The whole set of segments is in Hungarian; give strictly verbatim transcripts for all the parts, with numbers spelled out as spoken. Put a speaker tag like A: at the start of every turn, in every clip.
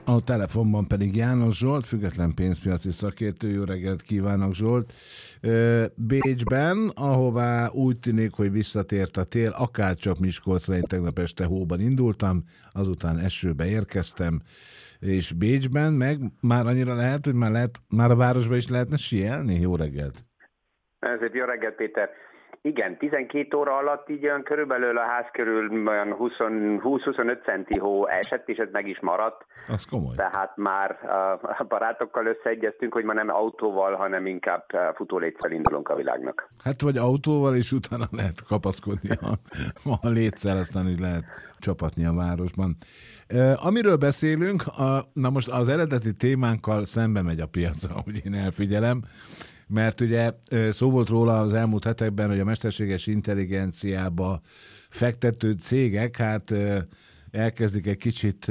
A: A telefonban pedig János Zsolt, független pénzpiaci szakértő. Jó reggelt kívánok, Zsolt! Bécsben, ahová úgy tűnik, hogy visszatért a tél, akárcsak Miskolcra, én tegnap este hóban indultam, azután esőbe érkeztem, és Bécsben meg már annyira lehet, hogy már, lehet, már a városban is lehetne síelni? Jó reggelt!
B: Szép jó reggelt, Péter! Igen, tizenkét óra alatt így olyan körülbelül a ház körül olyan húsz-huszonöt centi hó esett, és ez meg is maradt.
A: Az komoly.
B: Tehát már a barátokkal összeegyeztünk, hogy ma nem autóval, hanem inkább futóléccel indulunk a világnak.
A: Hát vagy autóval, és utána lehet kapaszkodni a, a létszel, aztán úgy lehet csapatni a városban. Amiről beszélünk, a, na most az eredeti témánkkal szembe megy a piac, ahogy én elfigyelem, mert ugye szó volt róla az elmúlt hetekben, hogy a mesterséges intelligenciába fektető cégek hát elkezdik egy kicsit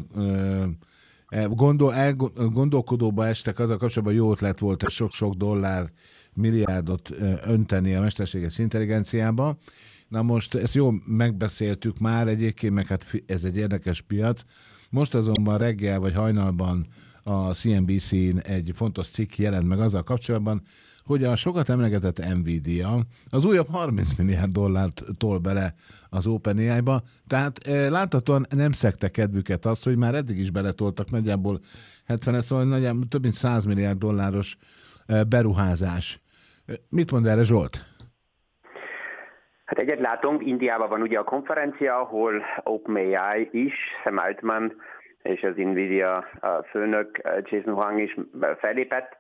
A: gondol, gondolkodóba estek azzal kapcsolatban, jó ötlet volt egy sok-sok dollár, milliárdot önteni a mesterséges intelligenciába. Na most ezt jól megbeszéltük már egyébként, meg hát ez egy érdekes piac. Most azonban reggel vagy hajnalban a cé en bé cén egy fontos cikk jelent meg azzal kapcsolatban, hogy a sokat emlegetett Nvidia az újabb harminc milliárd dollárt tol bele az OpenAI-ba, tehát e, láthatóan nem szegte kedvüket azt, hogy már eddig is beletoltak nagyjából hetven, szóval nagyjából több mint száz milliárd dolláros e, beruházás. Mit mond erre, Zsolt?
B: Hát egyet látunk, Indiában van ugye a konferencia, ahol OpenAI is, Sam Altman és az Nvidia főnök Jason Huang is fellépett,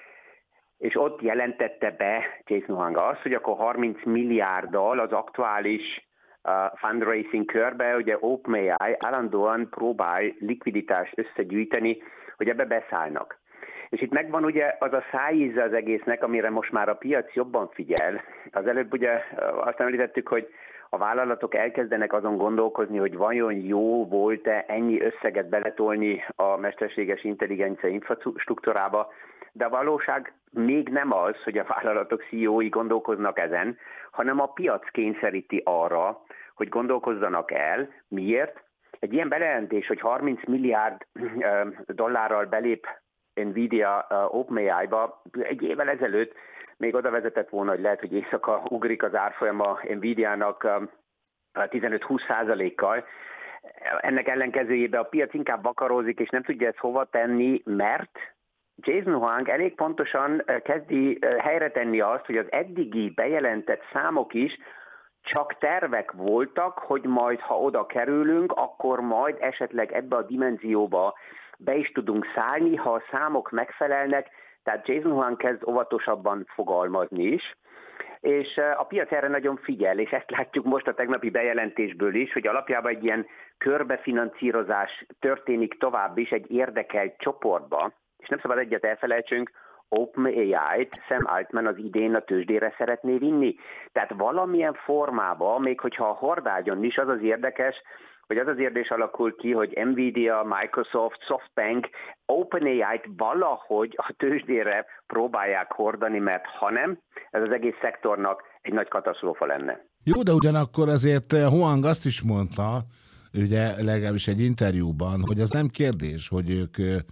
B: és ott jelentette be Jason Huang azt, hogy akkor harminc milliárddal az aktuális uh, fundraising körbe, ugye OpenAI állandóan próbál likviditást összegyűjteni, hogy ebbe beszállnak. És itt megvan ugye az a szájíze az egésznek, amire most már a piac jobban figyel. Az előbb ugye azt említettük, hogy a vállalatok elkezdenek azon gondolkozni, hogy vajon jó volt-e ennyi összeget beletolni a mesterséges intelligencia infrastruktúrába, de a valóság még nem az, hogy a vállalatok cé e ó-i gondolkoznak ezen, hanem a piac kényszeríti arra, hogy gondolkozzanak el. Miért? Egy ilyen bejelentés, hogy harminc milliárd dollárral belép Nvidia OpenAI-ba egy évvel ezelőtt még oda vezetett volna, hogy lehet, hogy éjszaka ugrik az árfolyama Nvidia-nak tizenöt-húsz százalékkal. Ennek ellenkezőjében a piac inkább vakarózik, és nem tudja ezt hova tenni, mert Jason Huang elég pontosan kezdi helyre tenni azt, hogy az eddigi bejelentett számok is csak tervek voltak, hogy majd, ha oda kerülünk, akkor majd esetleg ebbe a dimenzióba be is tudunk szállni, ha a számok megfelelnek, tehát Jason Huang kezd óvatosabban fogalmazni is, és a piac erre nagyon figyel, és ezt látjuk most a tegnapi bejelentésből is, hogy alapjában egy ilyen körbefinanszírozás történik tovább is egy érdekelt csoportba, és nem szabad egyet elfelejtsünk, OpenAI-t Sam Altman az idén a tőzsdére szeretné vinni. Tehát valamilyen formában, még hogyha a hordágyon is, az az érdekes, hogy az az érdés alakul ki, hogy Nvidia, Microsoft, SoftBank OpenAI-t valahogy a tőzsdére próbálják hordani, mert ha nem, ez az egész szektornak egy nagy katasztrófa lenne.
A: Jó, de ugyanakkor azért Huang azt is mondta, ugye legalábbis egy interjúban, hogy az nem kérdés, hogy ők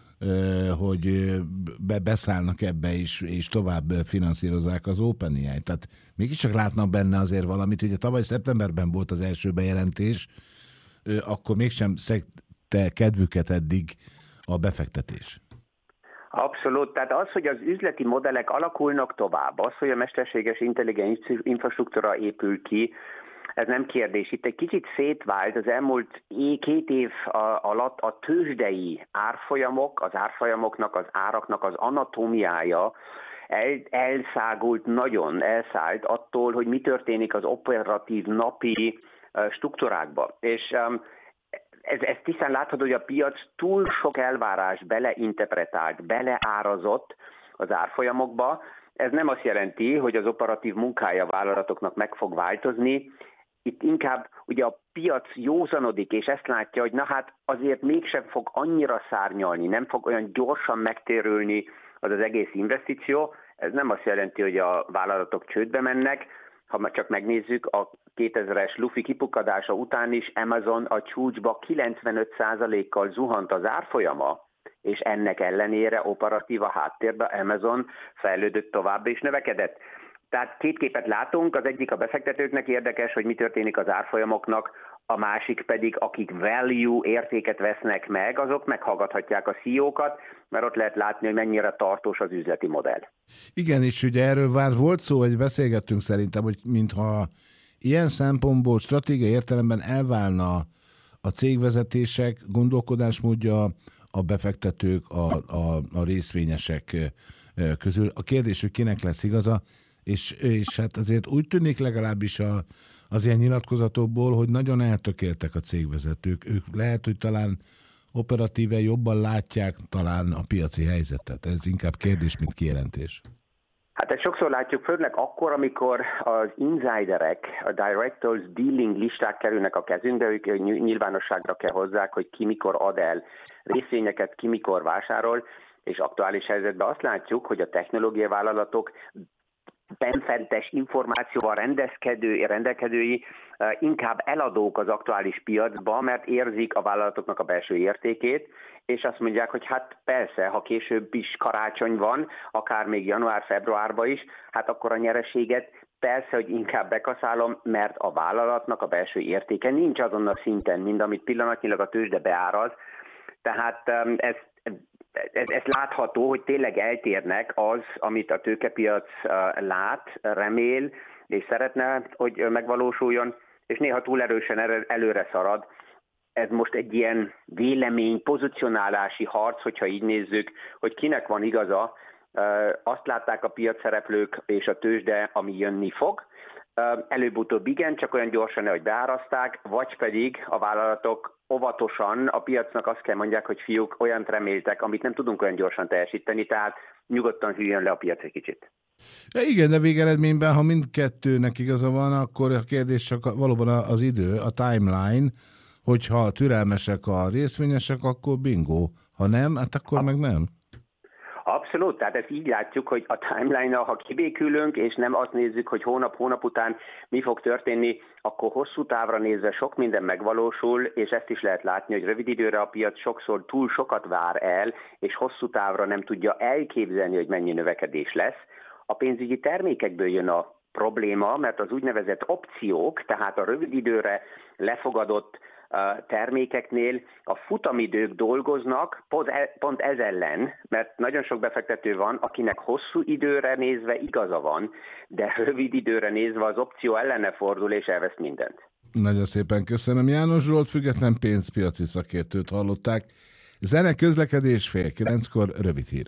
A: hogy be, beszállnak ebbe is, és tovább finanszírozzák az OpenAI-t. Tehát mégiscsak látnak benne azért valamit. Ugye tavaly szeptemberben volt az első bejelentés, akkor mégsem szegte kedvüket eddig a befektetés.
B: Abszolút. Tehát az, hogy az üzleti modellek alakulnak tovább, az, hogy a mesterséges intelligens infrastruktúra épül ki, ez nem kérdés. Itt egy kicsit szétvált az elmúlt két év alatt a tőzsdei árfolyamok, az árfolyamoknak, az áraknak az anatómiája el, elszágult nagyon, elszállt attól, hogy mi történik az operatív napi struktúrákban. És ez, ez tisztán látható, hogy a piac túl sok elvárás beleinterpretált, beleárazott az árfolyamokba. Ez nem azt jelenti, hogy az operatív munkája a vállalatoknak meg fog változni. Itt inkább ugye a piac józanodik, és ezt látja, hogy na hát azért mégsem fog annyira szárnyalni, nem fog olyan gyorsan megtérülni az az egész investíció. Ez nem azt jelenti, hogy a vállalatok csődbe mennek, ha csak megnézzük, a kétezres lufi kipukkadása után is Amazon a csúcsba kilencvenöt százalékkal zuhant az árfolyama, és ennek ellenére operatív a háttérben Amazon fejlődött tovább és növekedett. Tehát két képet látunk, az egyik a befektetőknek érdekes, hogy mi történik az árfolyamoknak, a másik pedig, akik value értéket vesznek meg, azok meghallgathatják a C E O-kat, mert ott lehet látni, hogy mennyire tartós az üzleti modell.
A: Igen, és ugye erről már volt szó, hogy beszélgettünk szerintem, hogy mintha ilyen szempontból stratégiai értelemben elválna a cégvezetések gondolkodásmódja, a befektetők, a, a, a részvényesek közül. A kérdés, hogy kinek lesz igaza, és, és hát azért úgy tűnik legalábbis a, az ilyen nyilatkozatokból, hogy nagyon eltökéltek a cégvezetők. Ők lehet, hogy talán operatíven jobban látják talán a piaci helyzetet. Ez inkább kérdés, mint kijelentés.
B: Hát ezt sokszor látjuk, főleg akkor, amikor az insiderek, a directors dealing listák kerülnek a kezünkbe, ők nyilvánosságra kell hozzák, hogy ki mikor ad el részvényeket, ki mikor vásárol, és aktuális helyzetben azt látjuk, hogy a technológiai vállalatok benfentes információval rendezkedő, rendelkedői inkább eladók az aktuális piacba, mert érzik a vállalatoknak a belső értékét, és azt mondják, hogy hát persze, ha később is karácsony van, akár még január-februárban is, hát akkor a nyereséget persze, hogy inkább bekaszálom, mert a vállalatnak a belső értéke nincs azon a szinten, mint amit pillanatnyilag a tőzsde beáraz. Tehát ez Ez, ez látható, hogy tényleg eltérnek az, amit a tőkepiac lát, remél, és szeretne, hogy megvalósuljon, és néha túl erősen előre szarad. Ez most egy ilyen vélemény, pozicionálási harc, hogyha így nézzük, hogy kinek van igaza. Azt látták a piacszereplők és a tőzsde, ami jönni fog. Előbb-utóbb igen, csak olyan gyorsan, hogy beárazták, vagy pedig a vállalatok óvatosan a piacnak azt kell mondják, hogy fiúk, olyant reméltek, amit nem tudunk olyan gyorsan teljesíteni, tehát nyugodtan hűljön le a piac egy kicsit.
A: Ja, igen, de végeredményben, ha mindkettőnek igaza van, akkor a kérdés csak valóban az idő, a timeline, hogyha türelmesek a részvényesek, akkor bingo. Ha nem, hát akkor a... meg nem.
B: Abszolút, tehát ezt így látjuk, hogy a timeline-nal, ha kibékülünk, és nem azt nézzük, hogy hónap-hónap után mi fog történni, akkor hosszú távra nézve sok minden megvalósul, és ezt is lehet látni, hogy rövid időre a piac sokszor túl sokat vár el, és hosszú távra nem tudja elképzelni, hogy mennyi növekedés lesz. A pénzügyi termékekből jön a probléma, mert az úgynevezett opciók, tehát a rövid időre lefogadott termékeknél a futamidők dolgoznak pont ez ellen, mert nagyon sok befektető van, akinek hosszú időre nézve igaza van, de rövid időre nézve az opció ellene fordul és elvesz mindent.
A: Nagyon szépen köszönöm. János Zsolt, független pénzpiaci szakértőt hallották. Zene, közlekedés, fél kilenckor, rövid hírek.